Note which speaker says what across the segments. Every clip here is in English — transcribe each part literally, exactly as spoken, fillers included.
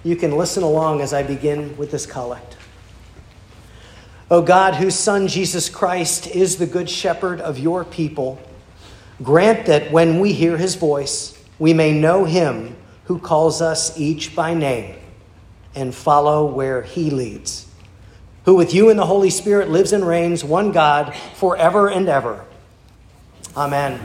Speaker 1: you can listen along as I begin with this collect. O God, whose Son, Jesus Christ, is the good shepherd of your people, grant that when we hear his voice, we may know him who calls us each by name and follow where he leads, who with you and the Holy Spirit lives and reigns, one God, forever and ever. Amen.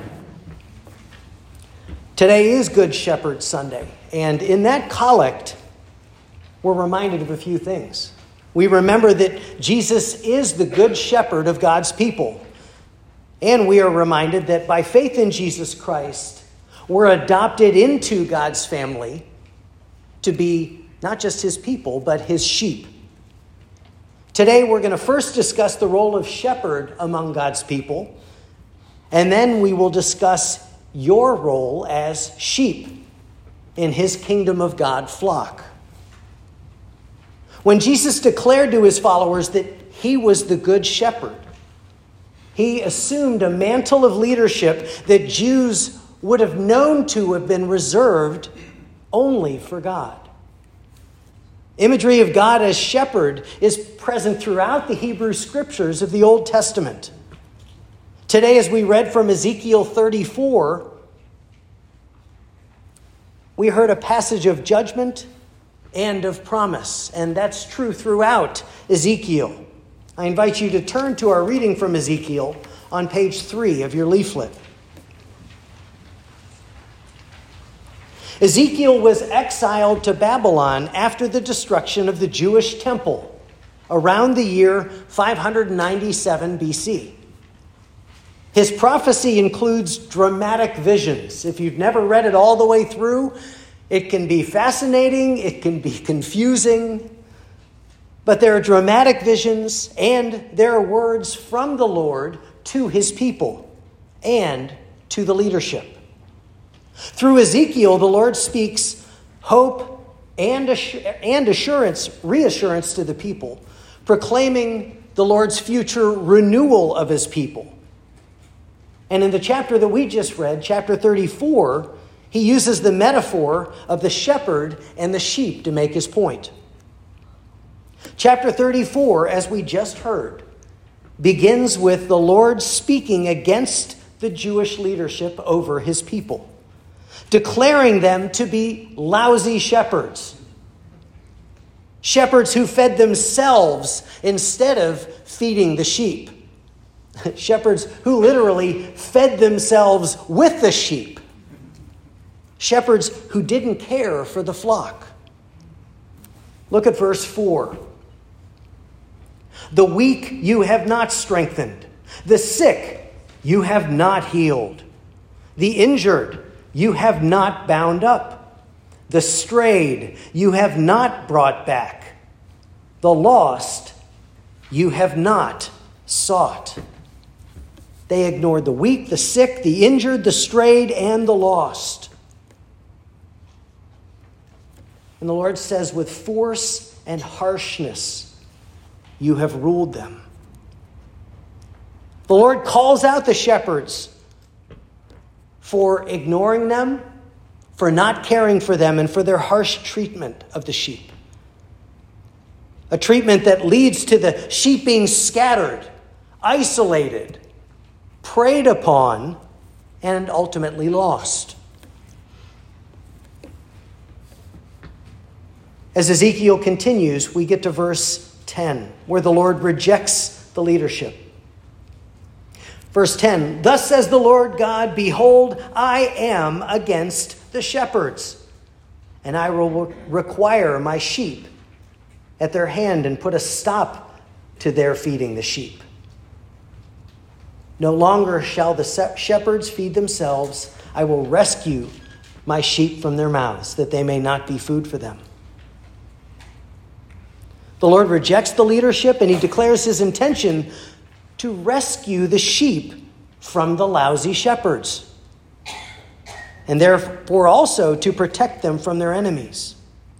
Speaker 1: Today is Good Shepherd Sunday, and in that collect, we're reminded of a few things. We remember that Jesus is the good shepherd of God's people, and we are reminded that by faith in Jesus Christ, we're adopted into God's family to be not just his people, but his sheep. Today, we're going to first discuss the role of shepherd among God's people, and then we will discuss your role as sheep in his kingdom of God flock. When Jesus declared to his followers that he was the good shepherd, he assumed a mantle of leadership that Jews would have known to have been reserved only for God. Imagery of God as shepherd is present throughout the Hebrew scriptures of the Old Testament. Today, as we read from Ezekiel thirty-four, we heard a passage of judgment and of promise, and that's true throughout Ezekiel. I invite you to turn to our reading from Ezekiel on page three of your leaflet. Ezekiel was exiled to Babylon after the destruction of the Jewish temple around the year five ninety-seven B C. His prophecy includes dramatic visions. If you've never read it all the way through, it can be fascinating, it can be confusing, but there are dramatic visions and there are words from the Lord to his people and to the leadership. Through Ezekiel, the Lord speaks hope and assurance, reassurance to the people, proclaiming the Lord's future renewal of his people. And in the chapter that we just read, chapter thirty-four, he uses the metaphor of the shepherd and the sheep to make his point. Chapter thirty-four, as we just heard, begins with the Lord speaking against the Jewish leadership over his people, declaring them to be lousy shepherds. Shepherds who fed themselves instead of feeding the sheep. Shepherds who literally fed themselves with the sheep. Shepherds who didn't care for the flock. Look at verse four. The weak you have not strengthened. The sick you have not healed. The injured you have not bound up. The strayed you have not brought back. The lost you have not sought. They ignored the weak, the sick, the injured, the strayed, and the lost. And the Lord says, with force and harshness, you have ruled them. The Lord calls out the shepherds for ignoring them, for not caring for them, and for their harsh treatment of the sheep. A treatment that leads to the sheep being scattered, isolated, preyed upon, and ultimately lost. As Ezekiel continues, we get to verse ten, where the Lord rejects the leadership. Verse ten, thus says the Lord God, behold, I am against the shepherds, and I will require my sheep at their hand and put a stop to their feeding the sheep. No longer shall the shepherds feed themselves. I will rescue my sheep from their mouths, that they may not be food for them. The Lord rejects the leadership, and he declares his intention to rescue the sheep from the lousy shepherds, and therefore also to protect them from their enemies.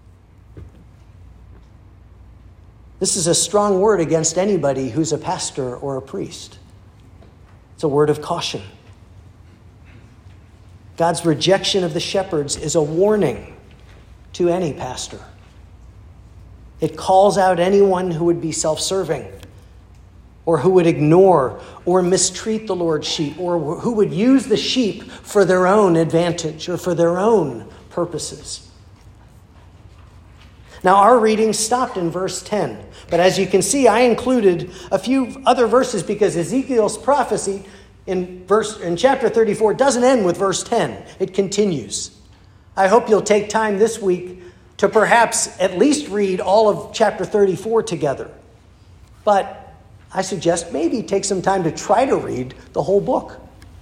Speaker 1: This is a strong word against anybody who's a pastor or a priest. It's a word of caution. God's rejection of the shepherds is a warning to any pastor It calls out anyone who would be self-serving, or who would ignore or mistreat the Lord's sheep, or who would use the sheep for their own advantage or for their own purposes. Now, our reading stopped in verse ten, but as you can see, I included a few other verses because Ezekiel's prophecy in verse in chapter thirty-four doesn't end with verse ten. It continues. I hope you'll take time this week to perhaps at least read all of chapter thirty-four together. But I suggest maybe take some time to try to read the whole book.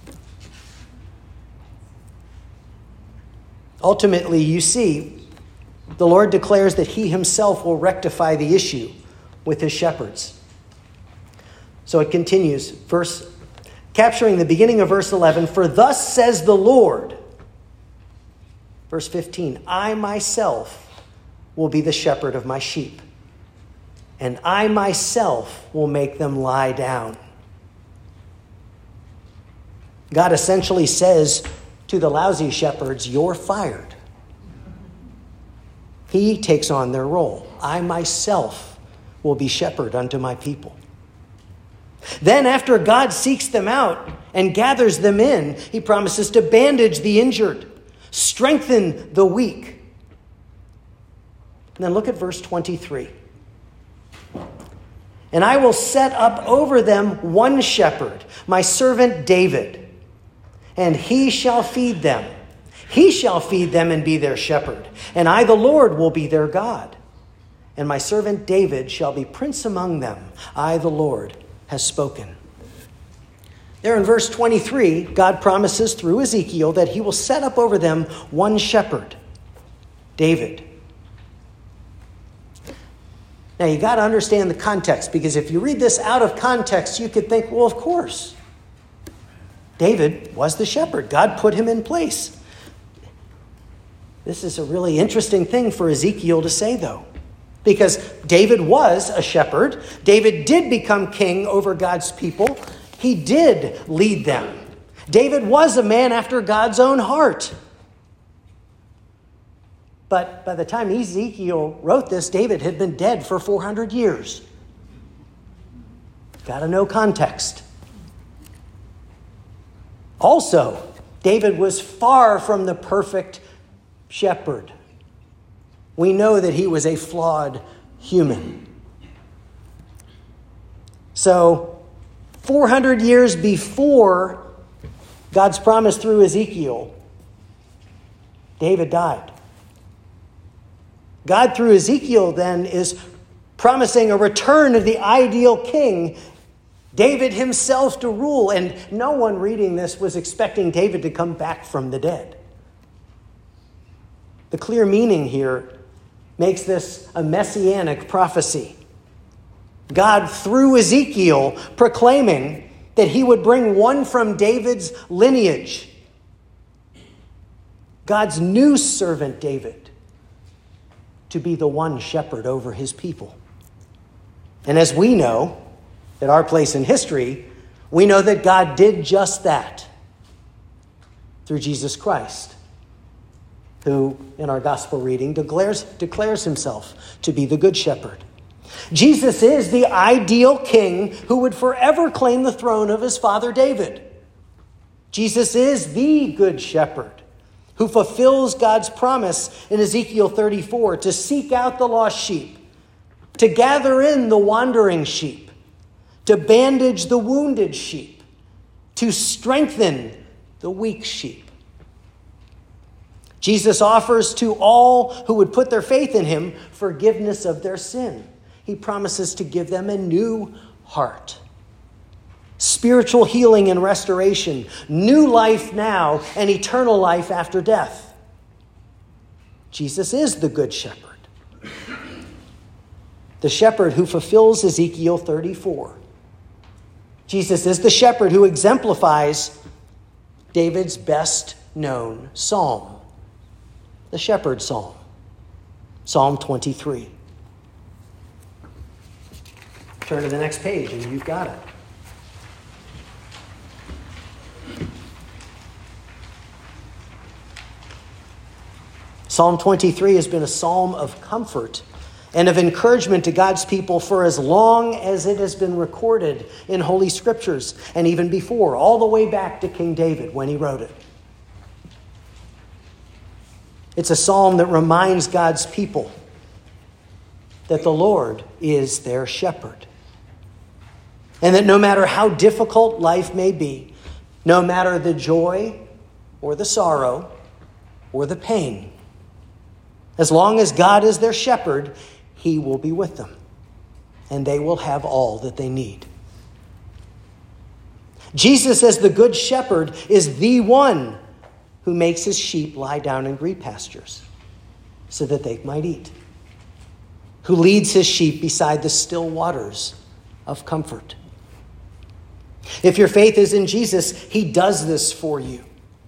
Speaker 1: Ultimately, you see, the Lord declares that he himself will rectify the issue with his shepherds. So it continues, verse, capturing the beginning of verse eleven, for thus says the Lord. Verse fifteen, I myself will be the shepherd of my sheep, and I myself will make them lie down. God essentially says to the lousy shepherds, you're fired. He takes on their role. I myself will be shepherd unto my people. Then after God seeks them out and gathers them in, he promises to bandage the injured, strengthen the weak. And then look at verse twenty-three. And I will set up over them one shepherd, my servant David, and he shall feed them. He shall feed them and be their shepherd, and I, the Lord, will be their God. And my servant David shall be prince among them. I, the Lord, has spoken. There in verse twenty-three, God promises through Ezekiel that he will set up over them one shepherd, David. Now, you got to understand the context, because if you read this out of context, you could think, well, of course, David was the shepherd. God put him in place. This is a really interesting thing for Ezekiel to say, though, because David was a shepherd. David did become king over God's people. He did lead them. David was a man after God's own heart. But by the time Ezekiel wrote this, David had been dead for four hundred years. Got to know context. Also, David was far from the perfect shepherd. We know that he was a flawed human. So, four hundred years before God's promise through Ezekiel, David died. God, through Ezekiel, then, is promising a return of the ideal king, David himself to rule. And no one reading this was expecting David to come back from the dead. The clear meaning here makes this a messianic prophecy. God, through Ezekiel, proclaiming that he would bring one from David's lineage, God's new servant David, to be the one shepherd over his people. And as we know, at our place in history, we know that God did just that through Jesus Christ, who, in our gospel reading, declares, declares himself to be the good shepherd. Jesus is the ideal king who would forever claim the throne of his father David. Jesus is the good shepherd who fulfills God's promise in Ezekiel thirty-four to seek out the lost sheep, to gather in the wandering sheep, to bandage the wounded sheep, to strengthen the weak sheep. Jesus offers to all who would put their faith in him forgiveness of their sin. He promises to give them a new heart, spiritual healing and restoration, new life now, and eternal life after death. Jesus is the good shepherd, the shepherd who fulfills Ezekiel thirty-four. Jesus is the shepherd who exemplifies David's best known psalm, the shepherd psalm, Psalm twenty-three. Turn to the next page and you've got it. Psalm twenty-three has been a psalm of comfort and of encouragement to God's people for as long as it has been recorded in Holy Scriptures, and even before, all the way back to King David when he wrote it. It's a psalm that reminds God's people that the Lord is their shepherd, and that no matter how difficult life may be, no matter the joy or the sorrow or the pain, as long as God is their shepherd, he will be with them, and they will have all that they need. Jesus, as the good shepherd, is the one who makes his sheep lie down in green pastures so that they might eat, who leads his sheep beside the still waters of comfort. If your faith is in Jesus, he does this for you.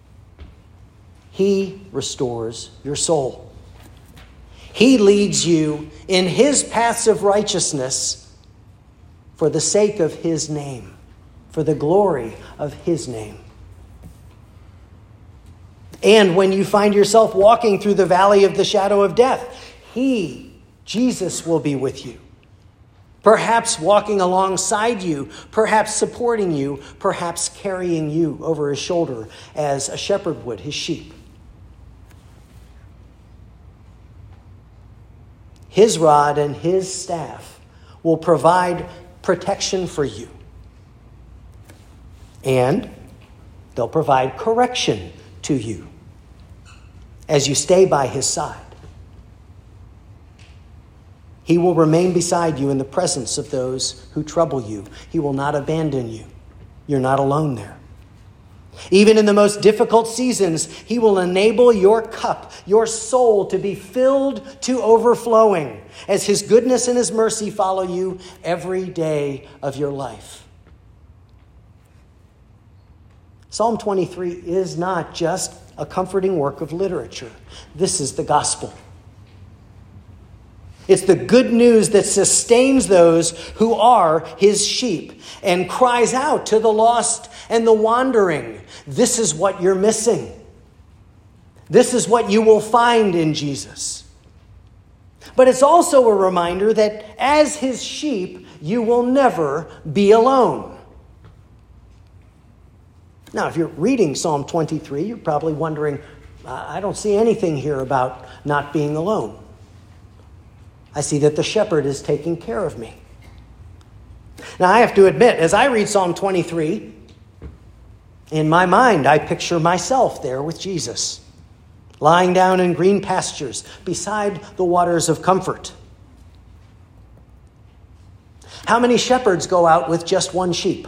Speaker 1: He restores your soul. He leads you in his paths of righteousness for the sake of his name, for the glory of his name. And when you find yourself walking through the valley of the shadow of death, he, Jesus, will be with you. Perhaps walking alongside you, perhaps supporting you, perhaps carrying you over his shoulder as a shepherd would his sheep. His rod and his staff will provide protection for you. And they'll provide correction to you as you stay by his side. He will remain beside you in the presence of those who trouble you. He will not abandon you. You're not alone there. Even in the most difficult seasons, he will enable your cup, your soul, to be filled to overflowing as his goodness and his mercy follow you every day of your life. Psalm twenty-three is not just a comforting work of literature. This is the gospel. It's the good news that sustains those who are his sheep and cries out to the lost and the wandering. This is what you're missing. This is what you will find in Jesus. But it's also a reminder that as his sheep, you will never be alone. Now, if you're reading Psalm twenty-three, you're probably wondering, I don't see anything here about not being alone. I see that the shepherd is taking care of me. Now, I have to admit, as I read Psalm twenty-three, in my mind, I picture myself there with Jesus, lying down in green pastures beside the waters of comfort. How many shepherds go out with just one sheep?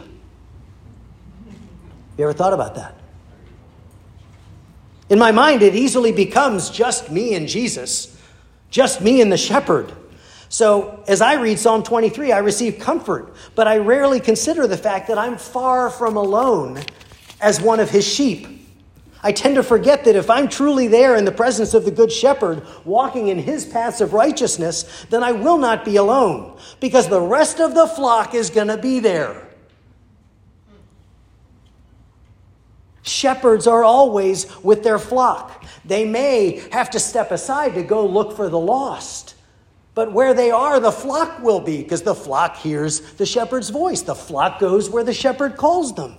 Speaker 1: You ever thought about that? In my mind, it easily becomes just me and Jesus, just me and the shepherd. So as I read Psalm twenty-three, I receive comfort, but I rarely consider the fact that I'm far from alone as one of his sheep. I tend to forget that if I'm truly there in the presence of the Good Shepherd, walking in his paths of righteousness, then I will not be alone, because the rest of the flock is going to be there. Shepherds are always with their flock. They may have to step aside to go look for the lost. But where they are, the flock will be, because the flock hears the shepherd's voice. The flock goes where the shepherd calls them.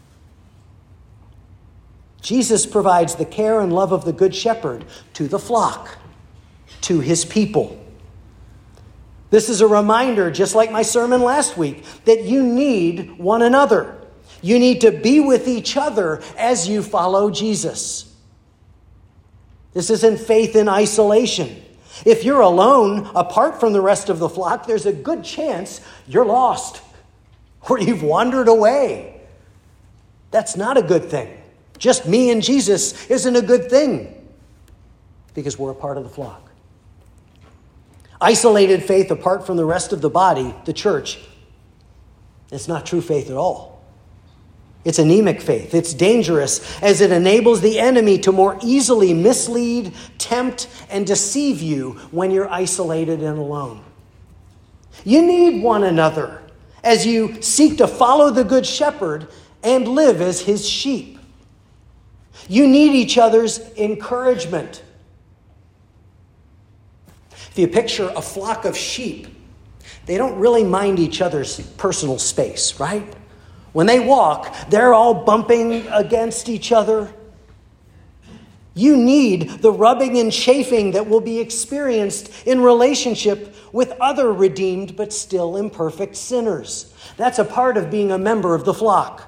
Speaker 1: Jesus provides the care and love of the Good Shepherd to the flock, to his people. This is a reminder, just like my sermon last week, that you need one another. You need to be with each other as you follow Jesus. This isn't faith in isolation. If you're alone, apart from the rest of the flock, there's a good chance you're lost or you've wandered away. That's not a good thing. Just me and Jesus isn't a good thing because we're a part of the flock. Isolated faith apart from the rest of the body, the church, it's not true faith at all. It's anemic faith. It's dangerous as it enables the enemy to more easily mislead, tempt, and deceive you when you're isolated and alone. You need one another as you seek to follow the Good Shepherd and live as his sheep. You need each other's encouragement. If you picture a flock of sheep, they don't really mind each other's personal space, right? When they walk, they're all bumping against each other. You need the rubbing and chafing that will be experienced in relationship with other redeemed but still imperfect sinners. That's a part of being a member of the flock.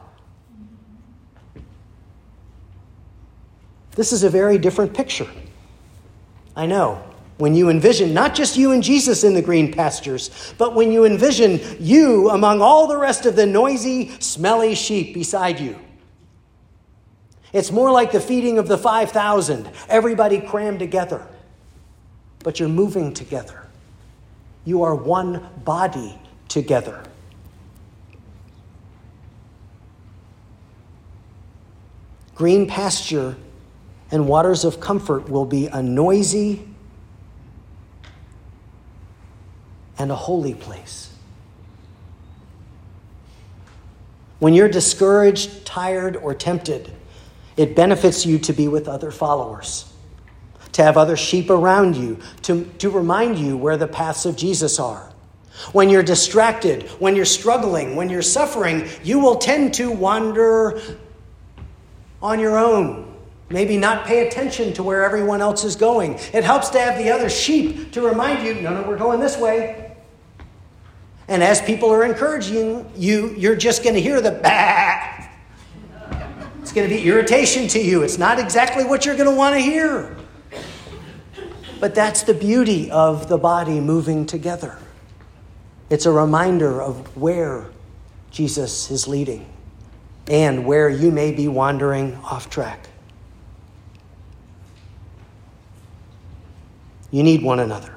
Speaker 1: This is a very different picture. I know. When you envision not just you and Jesus in the green pastures, but when you envision you among all the rest of the noisy, smelly sheep beside you. It's more like the feeding of the five thousand, everybody crammed together. But you're moving together. You are one body together. Green pasture and waters of comfort will be a noisy and a holy place. When you're discouraged, tired, or tempted, it benefits you to be with other followers, to have other sheep around you, to, to remind you where the paths of Jesus are. When you're distracted, when you're struggling, when you're suffering, you will tend to wander on your own. Maybe not pay attention to where everyone else is going. It helps to have the other sheep to remind you, no, no, we're going this way. And as people are encouraging you, you're just going to hear the bah. It's going to be irritation to you. It's not exactly what you're going to want to hear. But that's the beauty of the body moving together. It's a reminder of where Jesus is leading and where you may be wandering off track. You need one another.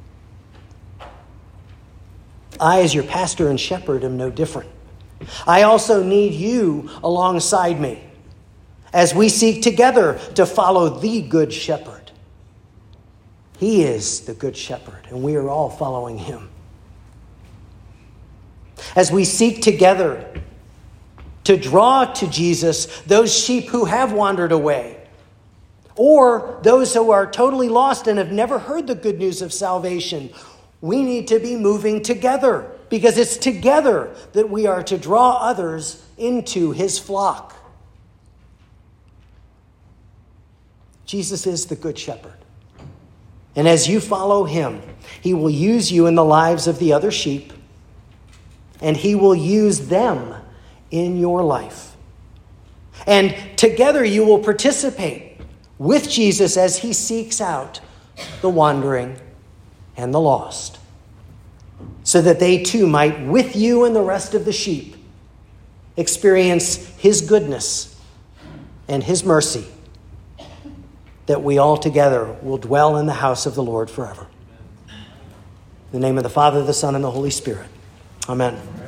Speaker 1: I, as your pastor and shepherd, am no different. I also need you alongside me as we seek together to follow the Good Shepherd. He is the Good Shepherd, and we are all following him. As we seek together to draw to Jesus those sheep who have wandered away, or those who are totally lost and have never heard the good news of salvation, we need to be moving together, because it's together that we are to draw others into his flock. Jesus is the Good Shepherd. And as you follow him, he will use you in the lives of the other sheep, and he will use them in your life. And together you will participate with Jesus as he seeks out the wandering and the lost, so that they too might, with you and the rest of the sheep, experience his goodness and his mercy, that we all together will dwell in the house of the Lord forever. In the name of the Father, the Son, and the Holy Spirit. Amen.